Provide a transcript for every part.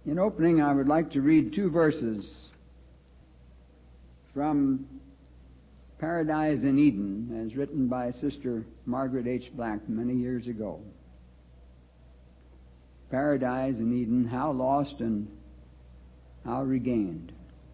In opening, I would like to read two verses from Paradise in Eden, as written by Sister Margaret H. Black many years ago. Paradise in Eden, how lost and how regained.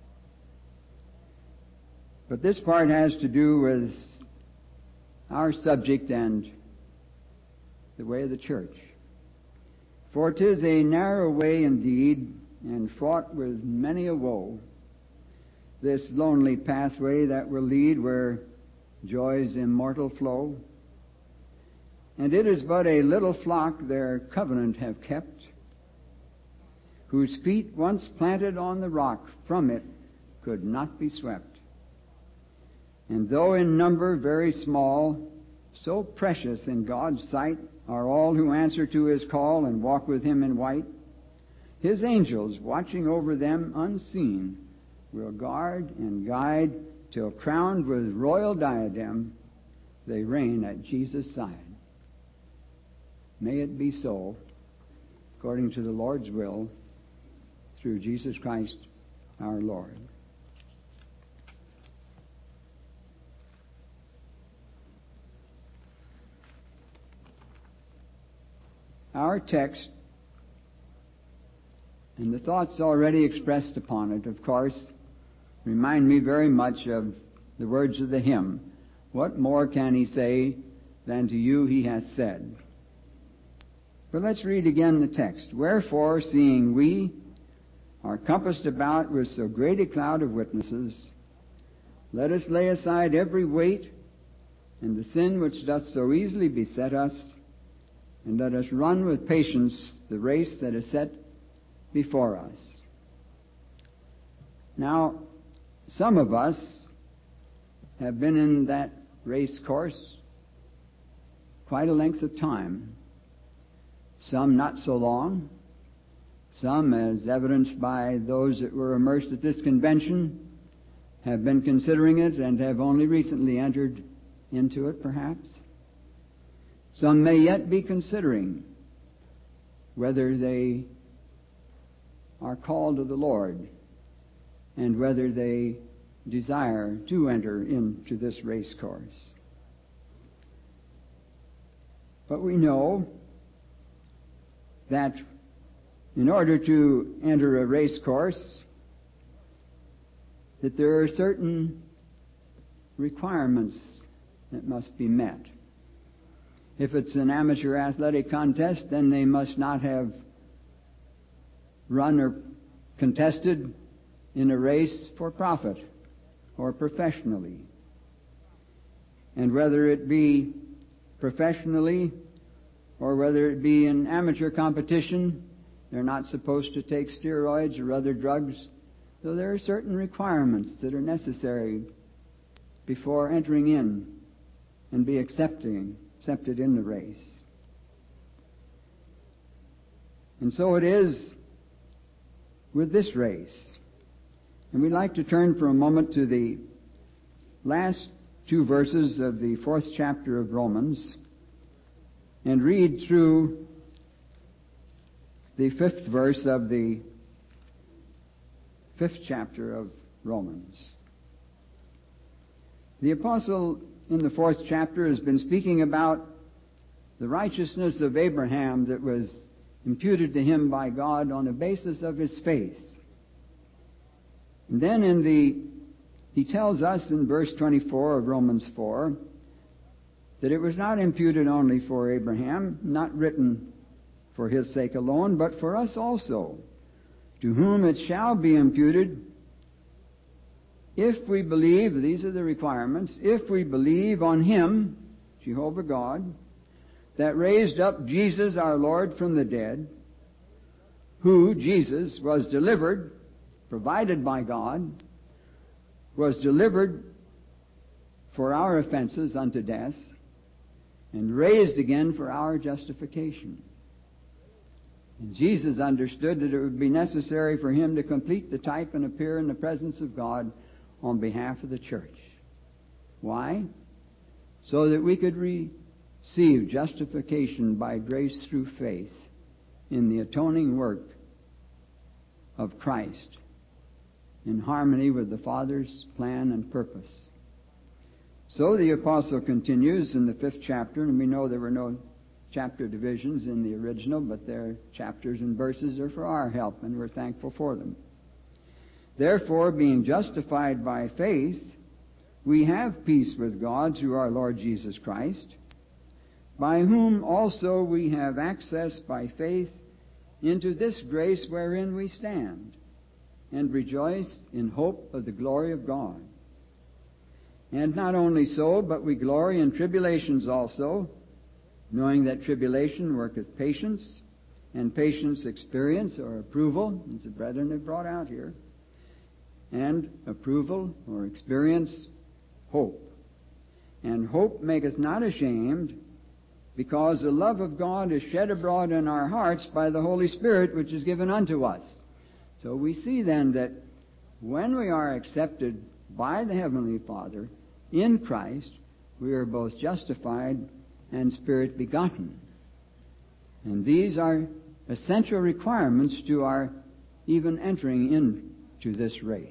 But this part has to do with our subject and the way of the church. For 'tis a narrow way indeed, and fraught with many a woe, this lonely pathway that will lead where joy's immortal flow. And it is but a little flock their covenant have kept, whose feet once planted on the rock from it could not be swept. And though in number very small, so precious in God's sight are all who answer to His call and walk with Him in white. His angels, watching over them unseen, will guard and guide till crowned with royal diadem, they reign at Jesus' side. May it be so, according to the Lord's will, through Jesus Christ our Lord. Our text, and the thoughts already expressed upon it, of course, remind me very much of the words of the hymn, "What more can He say than to you He hath said?" But let's read again the text. "Wherefore, seeing we are compassed about with so great a cloud of witnesses, let us lay aside every weight and the sin which doth so easily beset us, and let us run with patience the race that is set before us." Now, some of us have been in that race course quite a length of time. Some not so long. Some, as evidenced by those that were immersed at this convention, have been considering it and have only recently entered into it, perhaps. Some may yet be considering whether they are called to the Lord and whether they desire to enter into this race course. But we know that in order to enter a race course, that there are certain requirements that must be met. If it's an amateur athletic contest, then they must not have run or contested in a race for profit or professionally. And whether it be professionally or whether it be in amateur competition, they're not supposed to take steroids or other drugs. So there are certain requirements that are necessary before entering in and be accepted in the race. And so it is with this race. And we'd like to turn for a moment to the last two verses of the 4th chapter of Romans and read through the 5th verse of the 5th chapter of Romans. The apostle in the 4th chapter has been speaking about the righteousness of Abraham that was imputed to him by God on the basis of his faith. And then he tells us in verse 24 of Romans 4 that it was not imputed only for Abraham, not written for his sake alone, but for us also, to whom it shall be imputed if we believe, these are the requirements, if we believe on Him, Jehovah God, that raised up Jesus our Lord from the dead, who, Jesus, was delivered, provided by God, was delivered for our offenses unto death, and raised again for our justification. And Jesus understood that it would be necessary for Him to complete the type and appear in the presence of God on behalf of the church. Why? So that we could receive justification by grace through faith in the atoning work of Christ, in harmony with the Father's plan and purpose. So the apostle continues in the 5th chapter, and we know there were no chapter divisions in the original, but their chapters and verses are for our help, and we're thankful for them. Therefore, being justified by faith, we have peace with God through our Lord Jesus Christ, by whom also we have access by faith into this grace wherein we stand, and rejoice in hope of the glory of God. And not only so, but we glory in tribulations also, knowing that tribulation worketh patience, and patience experience or approval, as the brethren have brought out here, and approval or experience, hope. And hope maketh not ashamed, because the love of God is shed abroad in our hearts by the Holy Spirit, which is given unto us. So we see then that when we are accepted by the Heavenly Father in Christ, we are both justified and Spirit begotten. And these are essential requirements to our even entering into this race.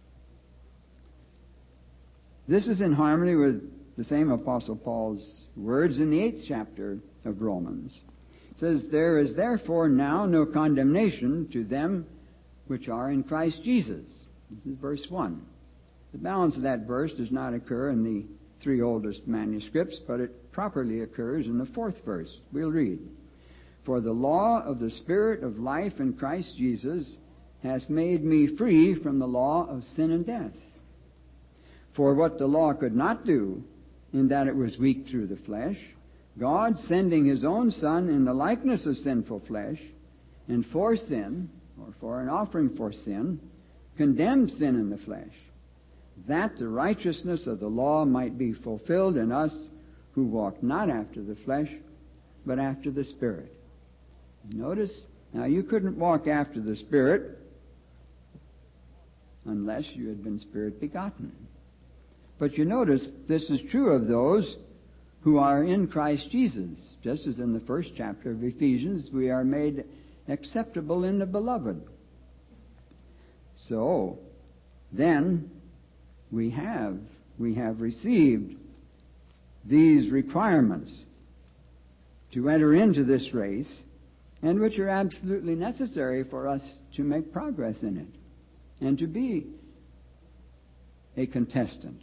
This is in harmony with the same Apostle Paul's words in the 8th chapter of Romans. It says, "There is therefore now no condemnation to them which are in Christ Jesus." This is verse 1. The balance of that verse does not occur in the 3 oldest manuscripts, but it properly occurs in the 4th verse. We'll read. "For the law of the Spirit of life in Christ Jesus has made me free from the law of sin and death. For what the law could not do, in that it was weak through the flesh, God, sending His own Son in the likeness of sinful flesh, and for sin, or for an offering for sin, condemned sin in the flesh, that the righteousness of the law might be fulfilled in us who walk not after the flesh, but after the Spirit." Notice, now you couldn't walk after the Spirit unless you had been Spirit begotten. But you notice this is true of those who are in Christ Jesus. Just as in the 1st chapter of Ephesians, we are made acceptable in the Beloved. So, then, we have received these requirements to enter into this race, and which are absolutely necessary for us to make progress in it and to be a contestant.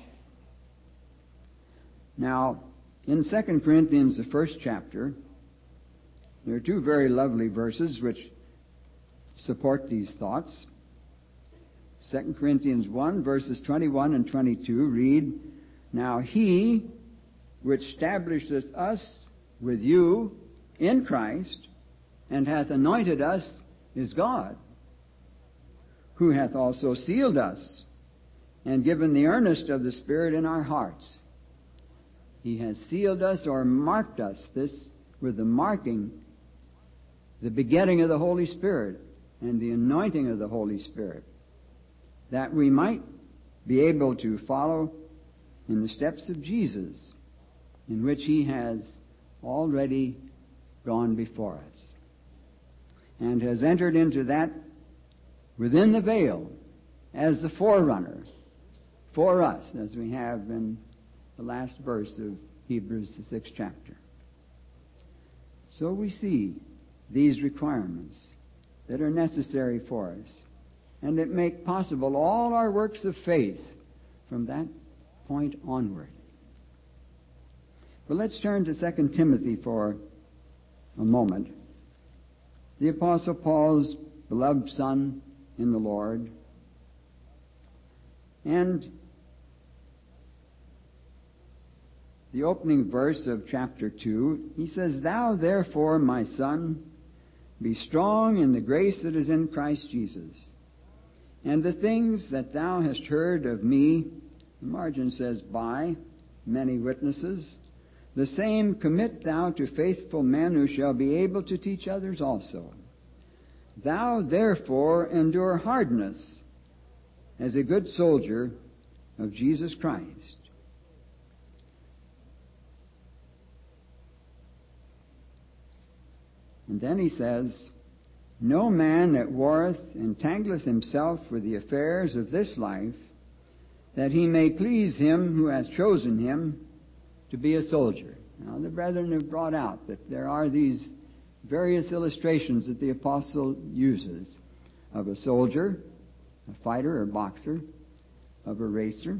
Now, in 2 Corinthians, the 1st chapter, there are 2 very lovely verses which support these thoughts. 2 Corinthians 1, verses 21 and 22 read, "Now He which establisheth us with you in Christ, and hath anointed us, is God, who hath also sealed us, and given the earnest of the Spirit in our hearts." He has sealed us or marked us, this with the marking, the begetting of the Holy Spirit and the anointing of the Holy Spirit, that we might be able to follow in the steps of Jesus, in which He has already gone before us, and has entered into that within the veil as the forerunner for us, as we have in the last verse of Hebrews, the 6th chapter. So we see these requirements that are necessary for us, and that make possible all our works of faith from that point onward. But let's turn to 2 Timothy for a moment. The Apostle Paul's beloved son in the Lord. And the opening verse of chapter 2, he says, "Thou therefore, my son, be strong in the grace that is in Christ Jesus. And the things that thou hast heard of me," the margin says, "by many witnesses, the same commit thou to faithful men who shall be able to teach others also. Thou therefore endure hardness as a good soldier of Jesus Christ." And then he says, No man that warreth entangleth himself with the affairs of this life, that he may please him who hath chosen him to be a soldier. Now, the brethren have brought out that there are these various illustrations that the apostle uses of a soldier, a fighter or boxer, of a racer.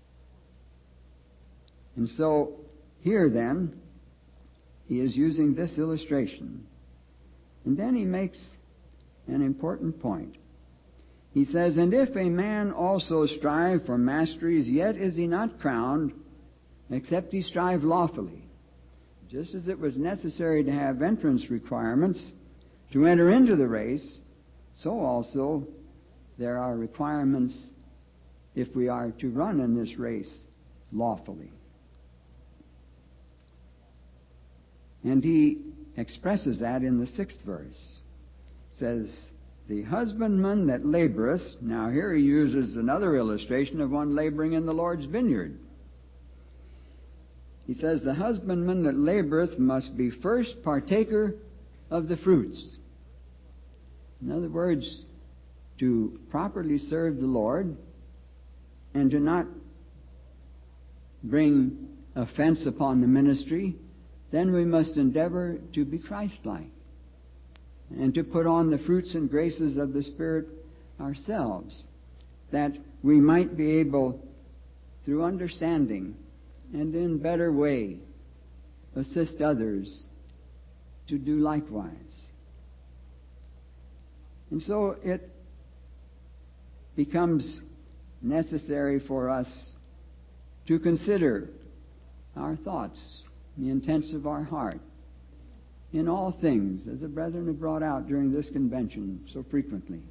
And so, here then, he is using this illustration. And then he makes an important point. He says, "And if a man also strive for masteries, yet is he not crowned, except he strive lawfully." Just as it was necessary to have entrance requirements to enter into the race, so also there are requirements if we are to run in this race lawfully. And he expresses that in the 6th verse. It says, "The husbandman that laboreth," now here he uses another illustration of one laboring in the Lord's vineyard. He says, "The husbandman that laboreth must be first partaker of the fruits." In other words, to properly serve the Lord and to not bring offense upon the ministry, then we must endeavor to be Christ-like and to put on the fruits and graces of the Spirit ourselves, that we might be able, through understanding and in better way, assist others to do likewise. And so it becomes necessary for us to consider our thoughts, the intents of our heart, in all things, as the brethren have brought out during this convention so frequently.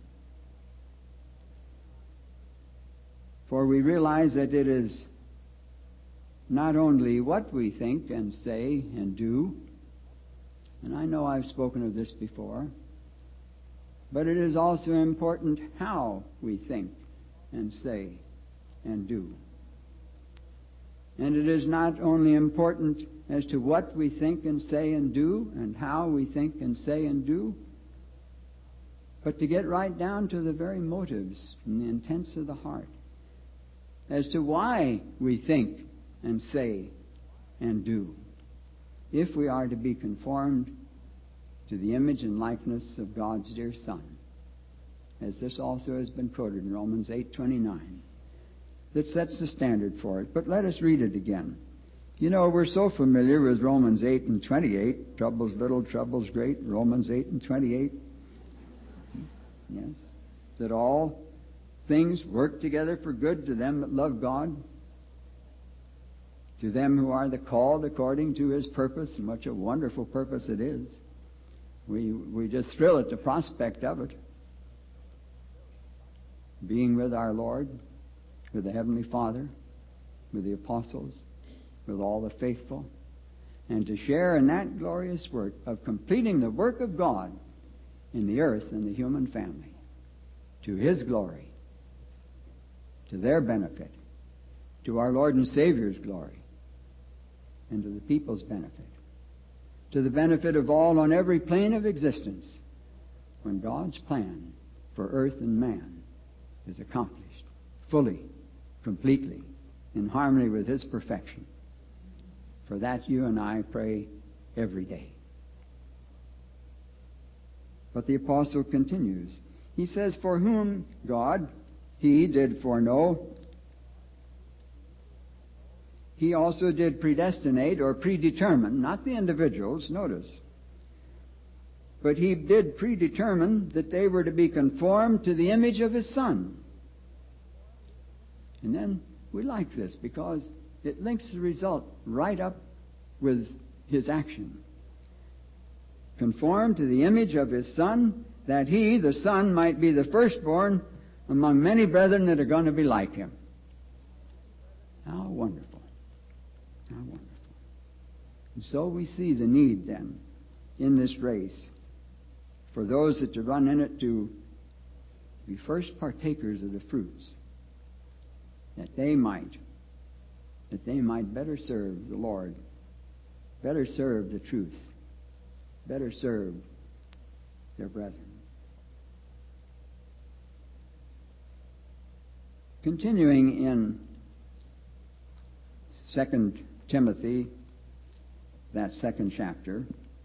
For we realize that it is not only what we think and say and do, and I know I've spoken of this before, but it is also important how we think and say and do. And it is not only important as to what we think and say and do and how we think and say and do, but to get right down to the very motives and the intents of the heart as to why we think and say and do, if we are to be conformed to the image and likeness of God's dear Son, as this also has been quoted in Romans 8:29, that sets the standard for it. But let us read it again. You know, we're so familiar with Romans 8:28, troubles little, troubles great, Romans 8:28. Yes, that all things work together for good to them that love God, to them who are the called according to His purpose, and what a wonderful purpose it is. We just thrill at the prospect of it. Being with our Lord, with the Heavenly Father, with the apostles, with all the faithful, and to share in that glorious work of completing the work of God in the earth and the human family, to His glory, to their benefit, to our Lord and Savior's glory, and to the people's benefit, to the benefit of all on every plane of existence, when God's plan for earth and man is accomplished fully, completely, in harmony with His perfection. For that you and I pray every day. But the apostle continues. He says, "For whom God, He did foreknow, He also did predestinate," or predetermine, not the individuals, notice, but He did predetermine that they were to be conformed to the image of His Son. And then we like this because it links the result right up with His action. Conformed to the image of His Son, that He, the Son, might be the firstborn among many brethren that are going to be like Him. How wonderful. How wonderful. And so we see the need then in this race for those that to run in it to be first partakers of the fruits, that they might better serve the Lord, better serve the truth, better serve their brethren. Continuing in 2 Timothy, that second chapter,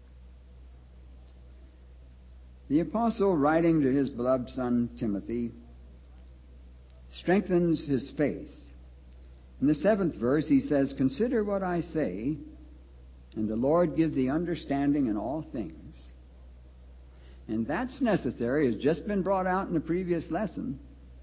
the apostle, writing to his beloved son Timothy, strengthens his faith. In the 7th verse, he says, "Consider what I say, and the Lord give thee understanding in all things." And that's necessary. It's just been brought out in the previous lesson.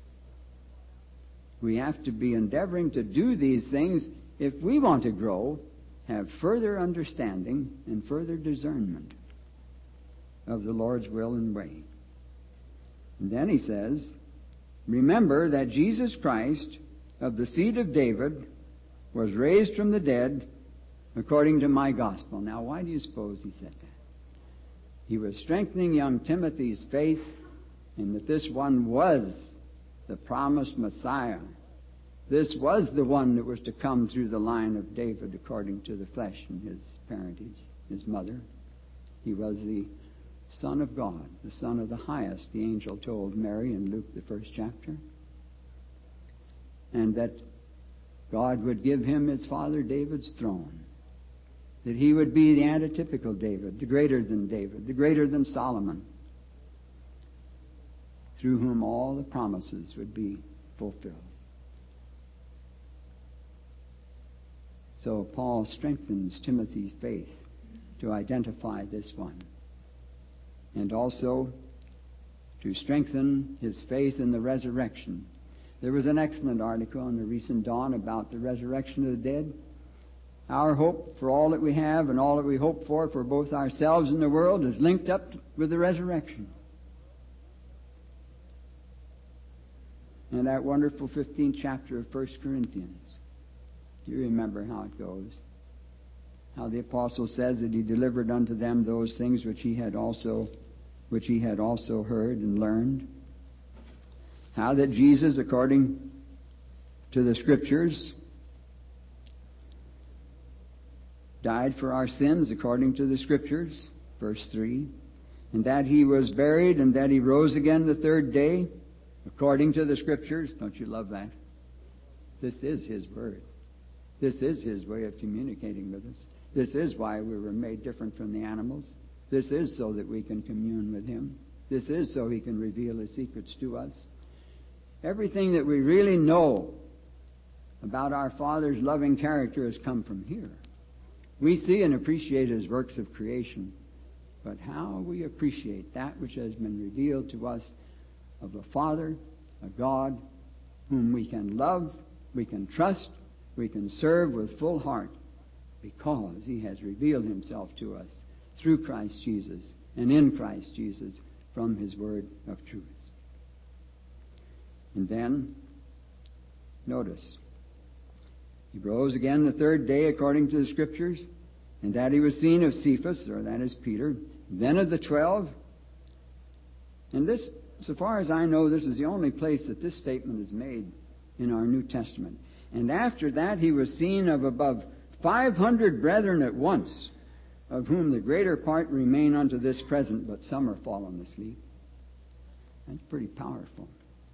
We have to be endeavoring to do these things if we want to grow, have further understanding and further discernment of the Lord's will and way. And then he says, "Remember that Jesus Christ, of the seed of David, was raised from the dead according to my gospel." Now, why do you suppose he said that? He was strengthening young Timothy's faith in that this one was the promised Messiah. This was the one that was to come through the line of David according to the flesh and his parentage, his mother. He was the Son of God, the Son of the Highest, the angel told Mary in Luke, the 1st chapter. And that God would give him his father David's throne. That he would be the antitypical David, the greater than Solomon, through whom all the promises would be fulfilled. So Paul strengthens Timothy's faith to identify this one, and also to strengthen his faith in the resurrection. There was an excellent article in the recent Dawn about the resurrection of the dead. Our hope for all that we have and all that we hope for both ourselves and the world is linked up with the resurrection. And that wonderful 15th chapter of 1 Corinthians. You remember how it goes. How the apostle says that he delivered unto them those things which he had also heard and learned. How that Jesus, according to the Scriptures, died for our sins according to the Scriptures, verse 3. And that he was buried and that he rose again the 3rd day according to the Scriptures. Don't you love that? This is his word. This is his way of communicating with us. This is why we were made different from the animals. This is so that we can commune with him. This is so he can reveal his secrets to us. Everything that we really know about our Father's loving character has come from here. We see and appreciate his works of creation, but how we appreciate that which has been revealed to us of a Father, a God, whom we can love, we can trust, we can serve with full heart, because he has revealed himself to us through Christ Jesus and in Christ Jesus from his word of truth. And then, notice, he rose again the 3rd day according to the Scriptures, and that he was seen of Cephas, or that is Peter, then of the 12. And this, so far as I know, this is the only place that this statement is made in our New Testament. And after that he was seen of above 500 brethren at once, of whom the greater part remain unto this present, but some are fallen asleep. That's pretty powerful.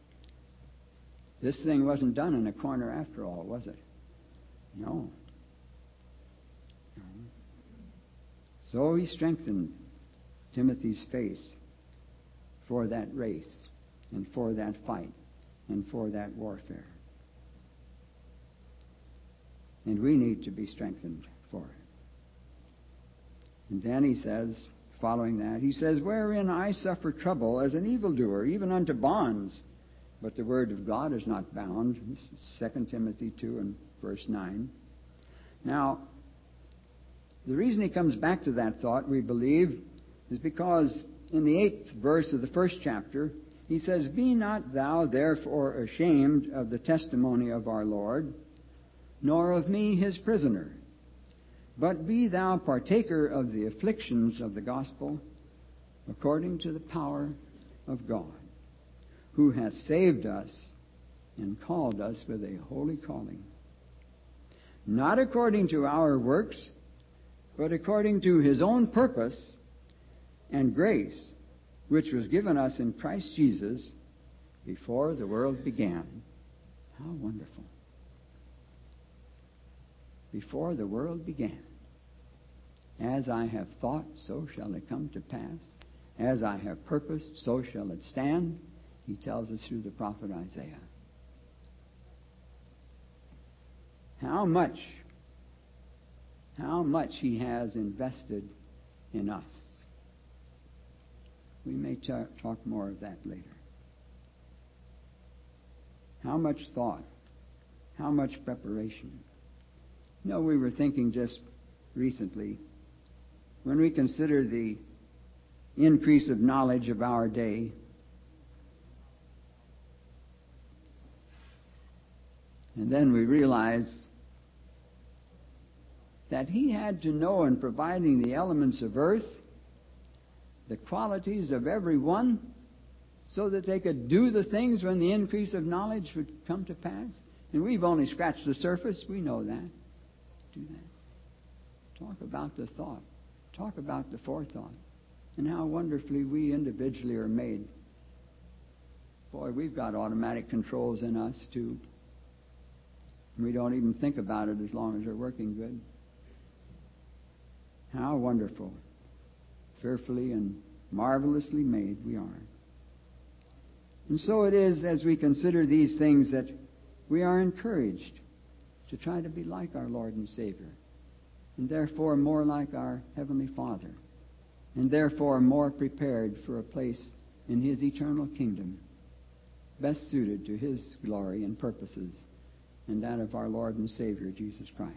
This thing wasn't done in a corner after all, was it? No. So he strengthened Timothy's faith for that race and for that fight and for that warfare. And we need to be strengthened for it. And then he says, following that, he says, "Wherein I suffer trouble as an evildoer, even unto bonds. But the word of God is not bound." This is 2 Timothy 2 and verse 9. Now, the reason he comes back to that thought, we believe, is because in the 8th verse of the 1st chapter, he says, "Be not thou therefore ashamed of the testimony of our Lord, nor of me his prisoner, but be thou partaker of the afflictions of the gospel, according to the power of God, who hath saved us and called us with a holy calling, not according to our works, but according to his own purpose and grace, which was given us in Christ Jesus before the world began." How wonderful. Before the world began, as I have thought, so shall it come to pass. As I have purposed, so shall it stand. He tells us through the prophet Isaiah. How much He has invested in us. We may talk more of that later. How much thought, how much preparation. You know, we were thinking just recently, when we consider the increase of knowledge of our day, and then we realize that He had to know in providing the elements of earth, the qualities of every one, so that they could do the things when the increase of knowledge would come to pass. And we've only scratched the surface. We know that. Do that. Talk about the thought. Talk about the forethought. And how wonderfully we individually are made. Boy, we've got automatic controls in us, too. We don't even think about it as long as they're working good. How wonderful, fearfully and marvelously made we are. And so it is, as we consider these things, that we are encouraged to try to be like our Lord and Savior, and therefore more like our Heavenly Father, and therefore more prepared for a place in His eternal kingdom, best suited to His glory and purposes, and that of our Lord and Savior, Jesus Christ.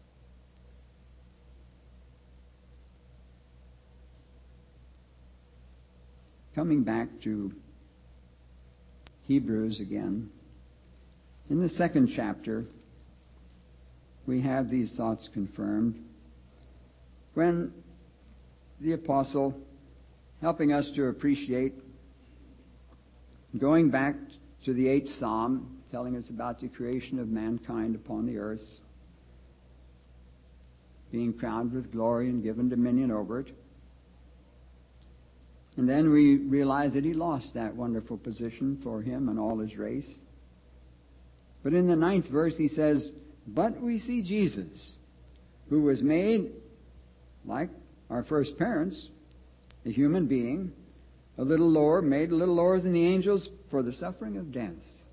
Coming back to Hebrews again, in the 2nd chapter, we have these thoughts confirmed when the apostle, helping us to appreciate, going back to the 8th Psalm, telling us about the creation of mankind upon the earth, being crowned with glory and given dominion over it. And then we realize that he lost that wonderful position for him and all his race. But in the 9th verse he says, "But we see Jesus, who was made like our first parents, a human being, made a little lower than the angels for the suffering of death,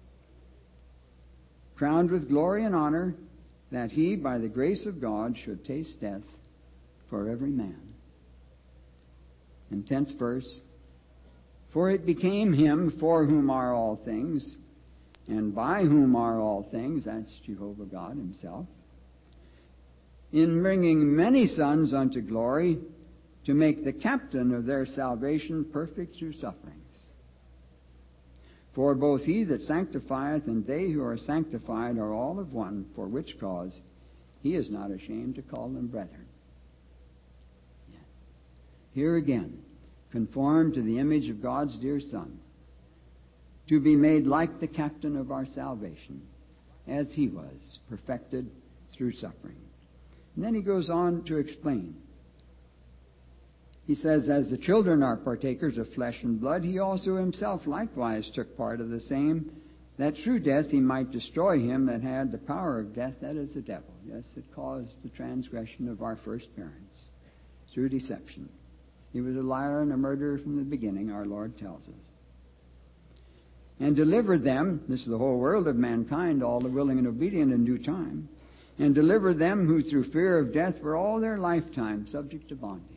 crowned with glory and honor, that he, by the grace of God, should taste death for every man." And 10th verse, "For it became him for whom are all things, and by whom are all things," that's Jehovah God Himself, "in bringing many sons unto glory, to make the captain of their salvation perfect through sufferings. For both he that sanctifieth and they who are sanctified are all of one, for which cause he is not ashamed to call them brethren." Here again, conformed to the image of God's dear Son, to be made like the captain of our salvation, as he was, perfected through suffering. And then he goes on to explain. He says, "As the children are partakers of flesh and blood, he also himself likewise took part of the same, that through death he might destroy him that had the power of death, that is the devil." Yes, it caused the transgression of our first parents through deception. He was a liar and a murderer from the beginning, our Lord tells us. "And delivered them," this is the whole world of mankind, all the willing and obedient in due time, "and delivered them who through fear of death were all their lifetime subject to bondage."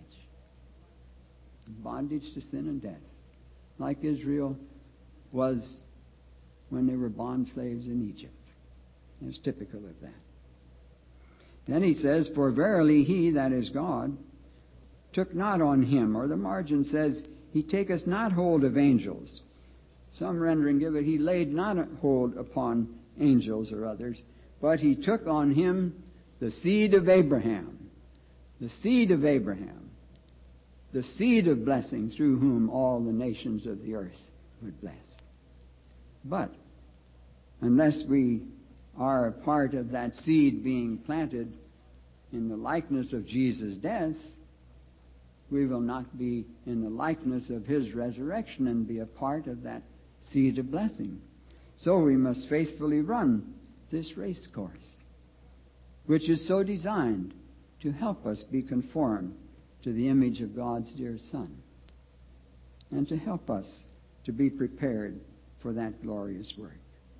Bondage to sin and death, like Israel was when they were bond slaves in Egypt. It's typical of that. Then he says, "For verily he, that is God, took not on him," or the margin says, "He taketh not hold of angels." Some rendering give it, "He laid not hold upon angels," or others, "but he took on him the seed of Abraham." The seed of Abraham. The seed of blessing, through whom all the nations of the earth would bless. But unless we are a part of that seed being planted in the likeness of Jesus' death, we will not be in the likeness of His resurrection and be a part of that seed of blessing. So we must faithfully run this race course, which is so designed to help us be conformed to the image of God's dear Son, and to help us to be prepared for that glorious work.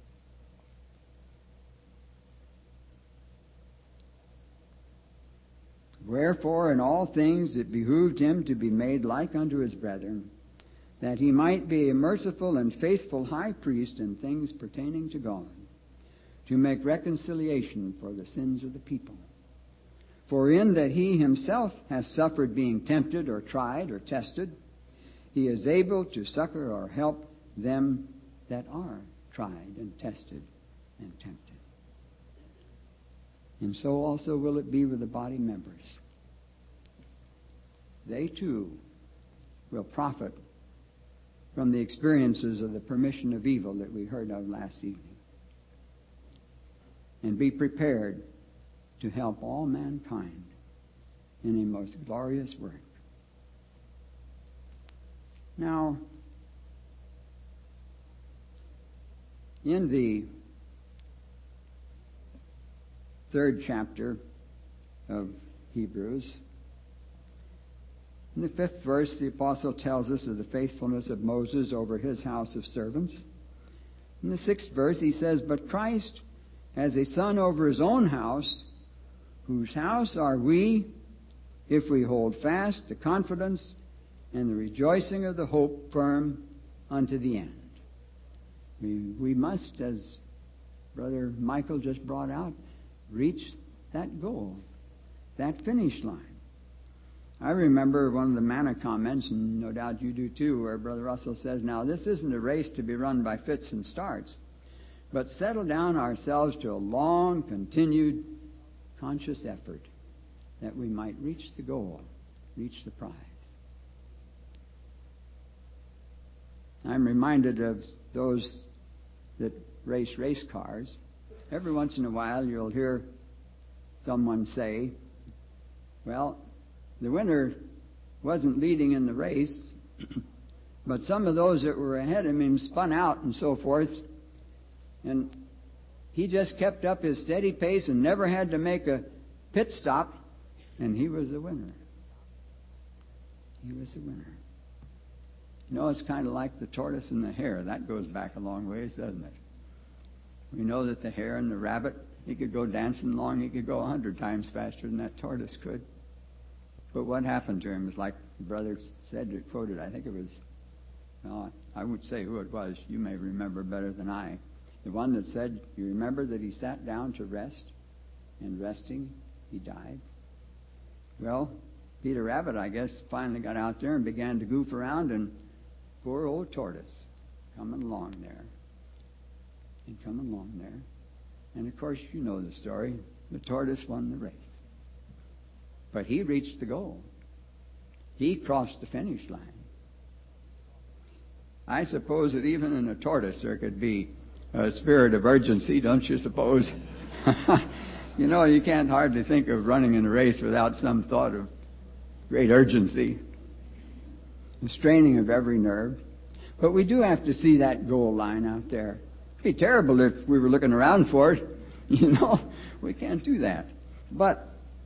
Wherefore in all things it behooved him to be made like unto his brethren, that he might be a merciful and faithful high priest in things pertaining to God, to make reconciliation for the sins of the people. For in that he himself has suffered being tempted or tried or tested, he is able to succor or help them that are tried and tested and tempted. And so also will it be with the body members. They too will profit from the experiences of the permission of evil that we heard of last evening, and be prepared to help all mankind in a most glorious work. Now, in the 3rd chapter of Hebrews, in the 5th verse, the apostle tells us of the faithfulness of Moses over his house of servants. In the 6th verse, he says, "But Christ has a son over his own house, whose house are we, if we hold fast the confidence and the rejoicing of the hope firm unto the end." We must, as Brother Michael just brought out, reach that goal, that finish line. I remember one of the manna comments, and no doubt you do too, where Brother Russell says, "Now this isn't a race to be run by fits and starts, but settle down ourselves to a long, continued, conscious effort that we might reach the goal, reach the prize." I'm reminded of those that race cars. Every once in a while you'll hear someone say, "Well, the winner wasn't leading in the race, but some of those that were ahead of him spun out and so forth, and he just kept up his steady pace and never had to make a pit stop, and he was the winner." He was the winner. You know, it's kind of like the tortoise and the hare. That goes back a long ways, doesn't it? We know that the hare and the rabbit, he could go dancing along, he could go 100 times faster than that tortoise could. But what happened to him is like the brother said, or quoted, I think it was, well, I won't say who it was. You may remember better than I. The one that said, you remember that he sat down to rest, and resting, he died. Well, Peter Rabbit, I guess, finally got out there and began to goof around, and poor old tortoise coming along there. And coming along there. And of course, you know the story. The tortoise won the race. But he reached the goal. He crossed the finish line. I suppose that even in a tortoise there could be a spirit of urgency, don't you suppose? You know, you can't hardly think of running in a race without some thought of great urgency, the straining of every nerve. But we do have to see that goal line out there. It'd be terrible if we were looking around for it. You know, we can't do that. But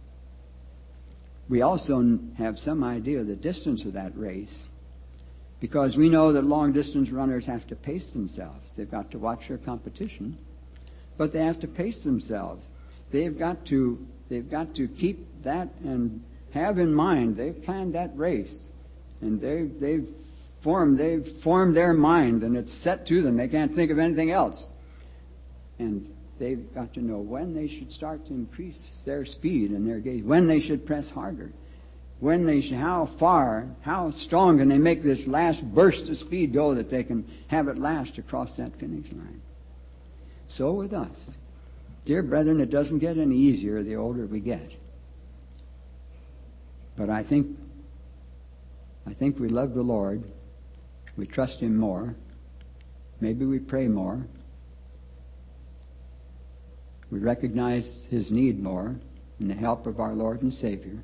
we also have some idea of the distance of that race, because we know that long-distance runners have to pace themselves. They've got to watch their competition, but they have to pace themselves. They've got to keep that and have in mind they've planned that race, and they've formed their mind, and it's set to them. They can't think of anything else. And they've got to know when they should start to increase their speed and their gait, when they should press harder, when they should, how far, how strong can they make this last burst of speed go that they can have it last across that finish line. So with us. Dear brethren, it doesn't get any easier the older we get. But I think we love the Lord. We trust Him more. Maybe we pray more. We recognize His need more in the help of our Lord and Savior.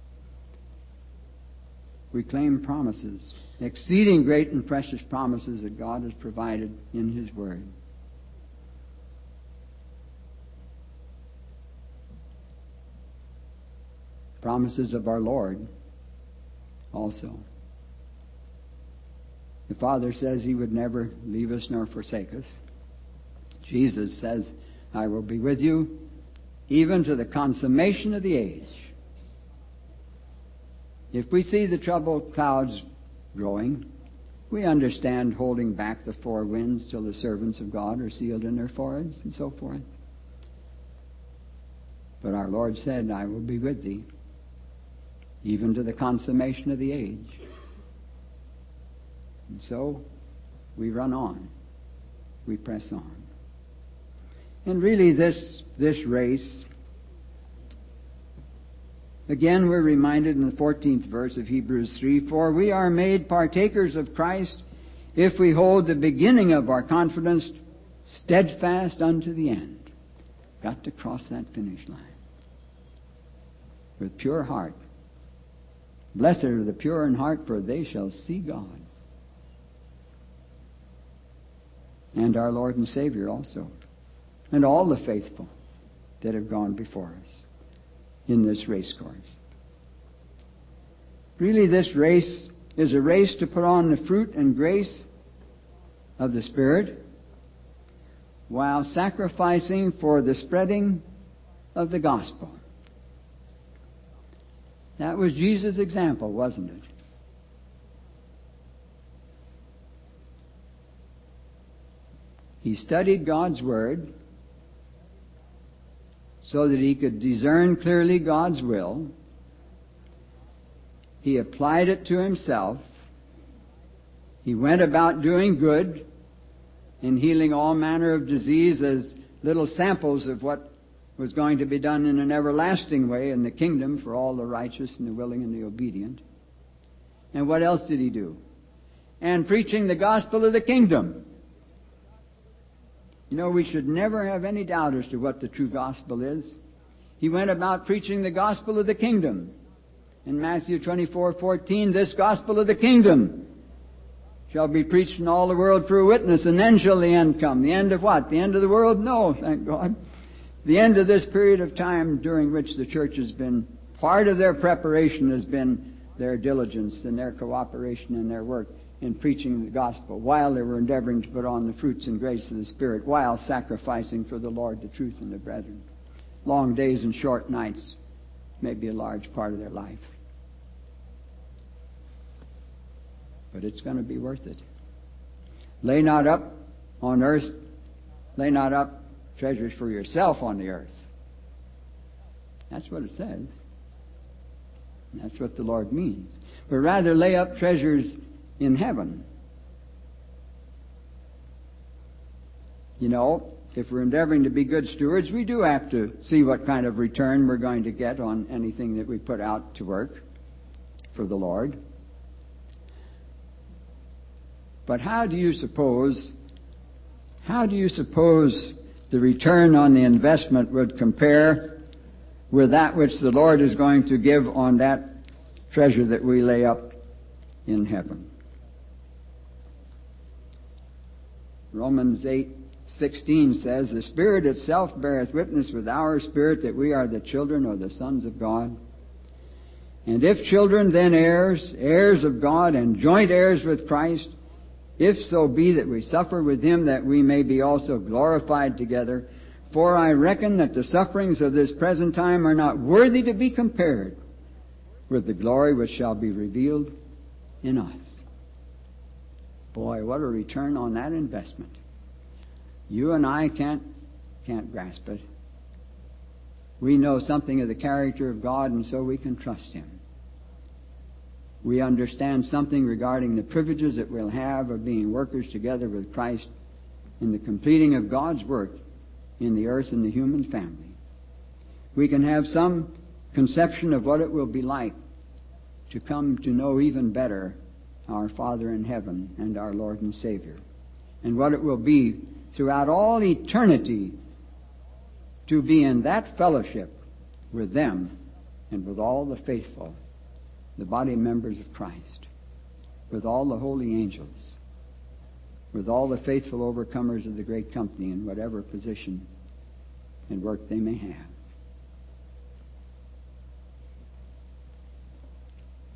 We claim promises, exceeding great and precious promises that God has provided in His Word. promises of our Lord also. The Father says He would never leave us nor forsake us. Jesus says, I will be with you even to the consummation of the age. If we see the trouble clouds growing, we understand holding back the four winds till the servants of God are sealed in their foreheads and so forth. But our Lord said, I will be with thee even to the consummation of the age. And so we run on. We press on. And really this race, again we're reminded in the 14th verse of Hebrews 3, for we are made partakers of Christ if we hold the beginning of our confidence steadfast unto the end. Got to cross that finish line with pure heart. Blessed are the pure in heart, for they shall see God. And our Lord and Savior also. And all the faithful that have gone before us in this race course. Really, this race is a race to put on the fruit and grace of the Spirit while sacrificing for the spreading of the gospel. That was Jesus' example, wasn't it? He studied God's Word so that he could discern clearly God's will. He applied it to himself. He went about doing good and healing all manner of disease as little samples of what was going to be done in an everlasting way in the kingdom for all the righteous and the willing and the obedient. And what else did he do? And preaching the gospel of the kingdom. You know, we should never have any doubt as to what the true gospel is. He went about preaching the gospel of the kingdom. In Matthew 24:14, this gospel of the kingdom shall be preached in all the world for a witness, and then shall the end come. The end of what? The end of the world? No, thank God. The end of this period of time during which the church has been, part of their preparation has been their diligence and their cooperation and their work in preaching the gospel, while they were endeavoring to put on the fruits and grace of the Spirit, while sacrificing for the Lord the truth and the brethren. Long days and short nights may be a large part of their life. But it's going to be worth it. Lay not up on earth, lay not up treasures for yourself on the earth. That's what it says. That's what the Lord means. But rather lay up treasures in heaven. You know, if we're endeavoring to be good stewards, we do have to see what kind of return we're going to get on anything that we put out to work for the Lord. But how do you suppose the return on the investment would compare with that which the Lord is going to give on that treasure that we lay up in heaven? Romans 8:16 says, the Spirit itself beareth witness with our spirit that we are the children or the sons of God. And if children, then heirs, heirs of God, and joint heirs with Christ, if so be that we suffer with Him, that we may be also glorified together. For I reckon that the sufferings of this present time are not worthy to be compared with the glory which shall be revealed in us. Boy, what a return on that investment. You and I can't grasp it. We know something of the character of God, and so we can trust Him. We understand something regarding the privileges that we'll have of being workers together with Christ in the completing of God's work in the earth and the human family. We can have some conception of what it will be like to come to know even better our Father in heaven and our Lord and Savior, and what it will be throughout all eternity to be in that fellowship with them and with all the faithful, the body members of Christ, with all the holy angels, with all the faithful overcomers of the great company in whatever position and work they may have.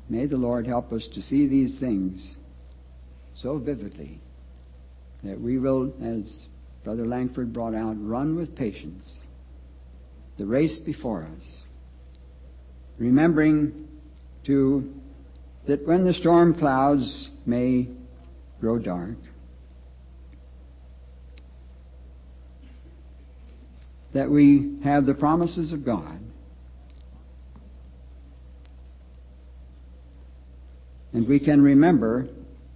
May the Lord help us to see these things so vividly that we will, as Brother Langford brought out, run with patience the race before us, remembering, too, that when the storm clouds may grow dark, that we have the promises of God, and we can remember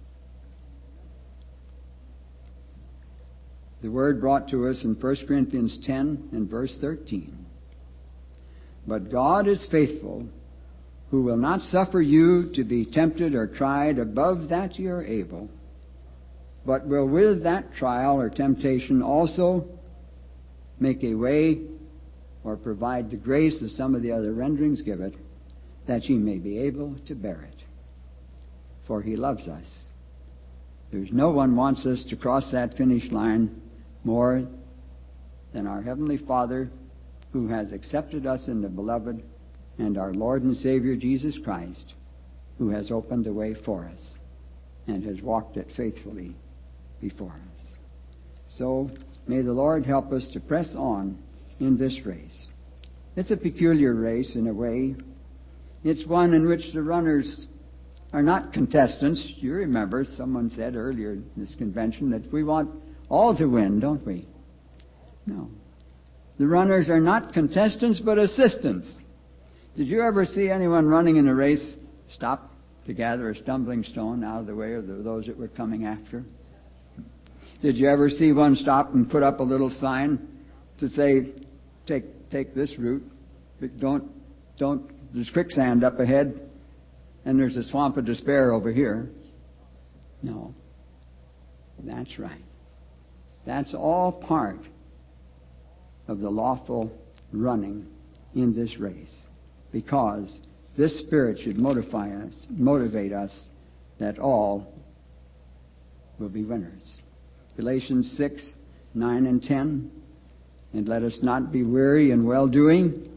the word brought to us in 1 Corinthians 10 and verse 13. But God is faithful, who will not suffer you to be tempted or tried above that you are able, but will with that trial or temptation also make a way, or provide the grace, as some of the other renderings give it, that ye may be able to bear it. For He loves us. There's no one wants us to cross that finish line more than our Heavenly Father, who has accepted us in the Beloved, and our Lord and Savior Jesus Christ, who has opened the way for us and has walked it faithfully before us. So may the Lord help us to press on in this race. It's a peculiar race in a way. It's one in which the runners are not contestants. You remember someone said earlier in this convention that we want all to win, don't we? No. The runners are not contestants, but assistants. Did you ever see anyone running in a race stop to gather a stumbling stone out of the way of those that were coming after? Did you ever see one stop and put up a little sign to say, take this route, but don't, there's quicksand up ahead, and there's a swamp of despair over here? No. That's right. That's all part of the lawful running in this race, because this Spirit should motivate us that all will be winners. Galatians 6, 9 and 10. And let us not be weary in well-doing,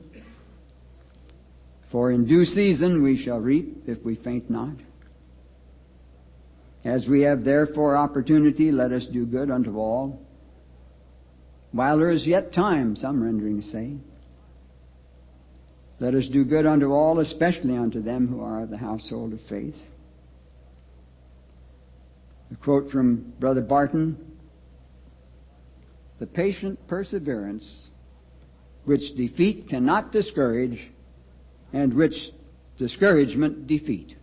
for in due season we shall reap if we faint not. As we have therefore opportunity, let us do good unto all, while there is yet time, some renderings say. Let us do good unto all, especially unto them who are of the household of faith. A quote from Brother Barton: the patient perseverance which defeat cannot discourage, and which discouragement defeat.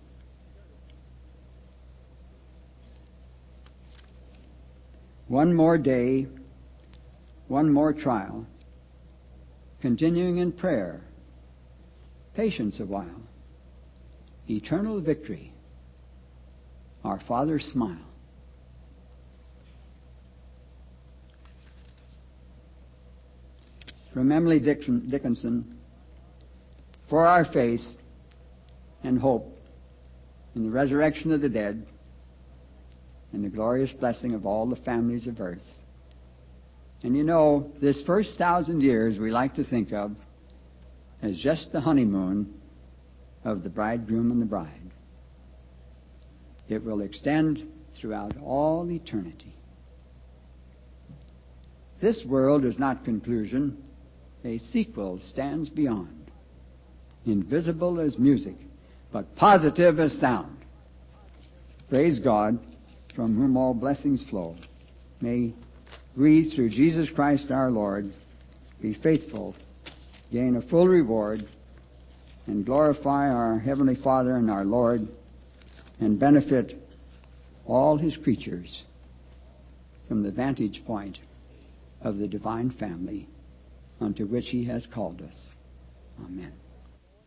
One more day, one more trial, continuing in prayer, patience a while, eternal victory, our Father's smile. From Emily Dickinson, for our faith and hope in the resurrection of the dead and the glorious blessing of all the families of earth. And you know, this first 1,000 years we like to think of as just the honeymoon of the bridegroom and the bride. It will extend throughout all eternity. This world is not conclusion. A sequel stands beyond, invisible as music, but positive as sound. Praise God, from whom all blessings flow. May we, through Jesus Christ our Lord, be faithful, gain a full reward, and glorify our Heavenly Father and our Lord, and benefit all His creatures from the vantage point of the divine family unto which He has called us. Amen.